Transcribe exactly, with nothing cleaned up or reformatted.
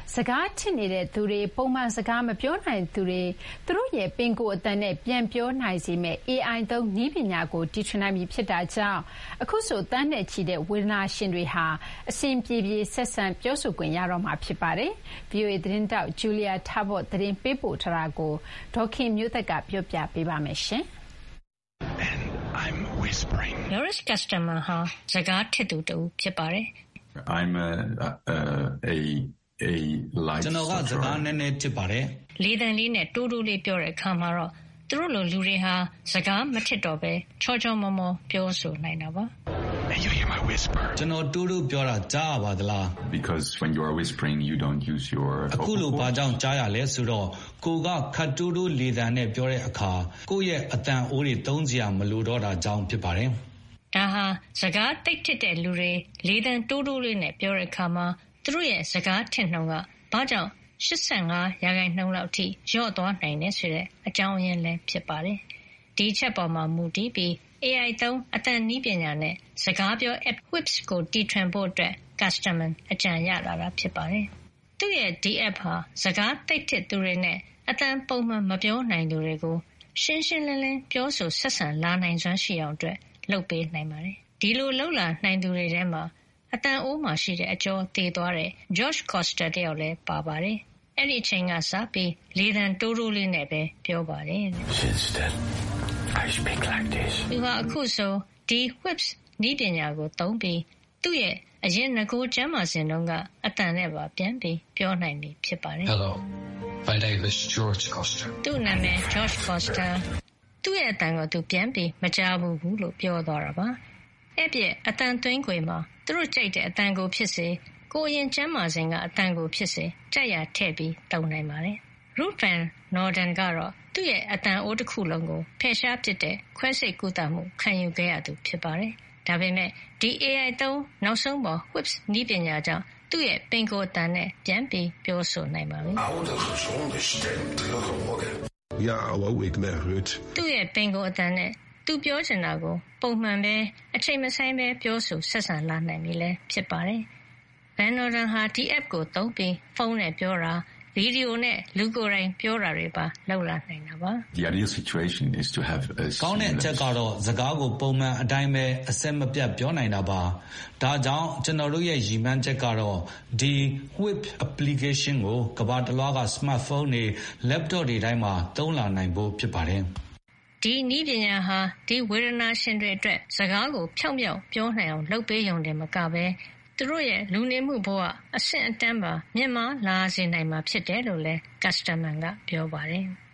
စကားထစ်နေတဲ့သူတွေပုံမှန်စကားမပြောနိုင်သူတွေသူတို့ရဲ့ပင်ကိုယ်အသံနဲ့ပြန်ပြောနိုင်စေမယ့် A I သုံးနည်းပညာကိုတီထွင်နိုင်ပြီဖြစ်တာကြောင့်အခုဆိုတန်းနဲ့ချီတဲ့ဝေဒနာရှင်တွေဟာအစဉ်ပြေပြေဆက်ဆံပြောဆိုခွင့်ရတော့မှာဖြစ်ပါတယ်။ V O A သတင်းတောက် Julia Tabot သတင်းပေးပို့ထားတာကိုဒေါခင်မျိုးသက်ကပြောပြပေးပါမယ်ရှင်။ Norris Customer ဟာစကားထစ်သူတူဖြစ်ပါတယ်။ I'm a a a a light ကျွန်တော်ကစကားနည်းနည်းထစ်ပါတယ်။လေသံလေးနဲ့တိုးတိုးလေးပြောတဲ့အခါမှာတော့သူတို့လိုလူတွေဟာစကားမထစ်တော့ပဲချောချောမောမောပြောဆိုနိုင်တာပါ။ You hear my whisper? ကျွန်တော်တိုးတိုးပြောတာကြားရပါသလား Because when you are whispering you don't use your အခုလိုဘာကြောင့်ကြားရလဲဆိုတော့ကိုကခတ်တိုးတိုးလေသံနဲ့ပြောတဲ့အခါကိုယ့်ရဲ့အတန်အိုးတွေသုံးစရာမလိုတော့တာကြောင့်ဖြစ်ပါတယ်။ဒါဟာစကားတိတ်ထစ်တဲ့လူတွေလေသံတိုးတိုးလေးနဲ့ပြောတဲ့အခါမှာသူတို့ရဲ့စကားထစ်နှုန်းကဘာကြောင့်eighty-fiveရာခိုင်နှုန်းလောက်ထိလျော့သွားနိုင်တယ်ဆိုတဲ့အကြောင်းရင်းလည်းဖြစ်ပါတယ်။ဒီချက်ပေါ်မှာမူတည်ပြီး A I သုံးအသံနည်းပညာနဲ့စကားပြော App Whips ကိုတီထွင်ဖို့အတွက် Customer အကြံရလာတာဖြစ်ပါတယ်။သူ့ရဲ့ဒီ App ဟာစကားတိတ်ထစ်သူတွေနဲ့အသံပုံမှန်မပြောနိုင်သူတွေကိုရှင်းရှင်းလင်းလင်းပြောဆိုဆက်ဆံလာနိုင်စွမ်းရှိအောင်အတွက်လုပ်ပေးနိုင်ပါတယ်။ဒီလိုလုပ်လာနိုင်သူတွေထဲမှာအတန်အိုးမှာရှိတဲ့အကျော်တည်သွားတဲ့ Josh Coster တယောက်လည်းပါပါတယ်။အဲ့ဒီအချိန်ကစပြီးလေသံတိုးတိုးလေးနဲ့ပဲပြောပါတယ်။ I speak like this. သူကအခုဆိုဒီ Whips နည်းပညာကိုသုံးပြီးသူ့ရဲ့အရင်ငကိုကျမ်းမာစဉ်တုန်းကအတန်နဲ့ပါပြန်ပြီးပြောနိုင်ပြီဖြစ်ပါတယ်။ Hello, my name is George Coster. သူ့နာမည် George Coster သူ့ရဲ့အတန်ကိုသူပြန်ပြီးမကြားဘူးဘူးလို့ပြောသွားတာပါ။အဲ့ပြအတန်သွင်းခွေမှာသူတို့ကြိုက်တဲ့အတန်ကိုဖြစ်စေကိုယ်ရင်ကျမ်းမာစဉ်ကအတန်ကိုဖြစ်စေကြက်ရထည့်ပြီးတုံနိုင်ပါတယ်။ Ruth Van Norden ကတော့သူ့ရဲ့အတန်အိုးတစ်ခုလုံးကိုဖယ်ရှားပစ်တဲ့ခွဲစိတ်ကုသမှုခံယူခဲ့ရသူဖြစ်ပါတယ်။ဒါပေမဲ့ဒီ A I သုံးနောက်ဆုံးပေါ် Whips နည်းပညာကြောင့်သူ့ရဲ့ပင်ကိုယ်အတန်နဲ့ပြန်ပြီးပြောဆိုနိုင်ပါပြီ။ Ja, hallo, ik ben Ruud. သူ့ရဲ့ပင်ကိုယ်အတန်နဲ့သူပြောချင်တာကိုပုံမှန်ပဲအချိန်မဆိုင်ပဲပြောဆိုဆက်ဆံလာနိုင်ပြီလဲဖြစ်ပါတယ်။ Van Norden ဟာဒီ app ကိုသုံးပြီးဖုန်းနဲ့ပြောတာဗီဒီယိုနဲ့လူကိုယ်တိုင်ပြောတာတွေပါလုပ်လာနိုင်တာပါ The ideal situation is to have a ကောင်းတဲ့အချက်ကတော့စကားကိုပုံမှန်အတိုင်းပဲအဆက်မပြတ်ပြောနိုင်တာပါဒါကြောင့်ကျွန်တော်တို့ရဲ့ရည်မှန်းချက်ကတော့ဒီ Whip application ကိုကမ္ဘာတစ်လွှားက smartphone တွေ laptop တွေတိုင်းမှာသုံးလာနိုင်ဖို့ဖြစ်ပါတယ်ဒီနည်းပညာဟာဒီဝေဒနာရှင်တွေအတွက်စကားကိုဖြောင့်ဖြောင့်ပြောနိုင်အောင်လုပ်ပေးရုံတင်မကပဲသူတို့ရဲ့လူနေမှုဘဝအဆင့်အတန်းပါမြင့်မားလာစေနိုင်မှာဖြစ်တယ်လို့လဲ customer ကပြောပါတယ်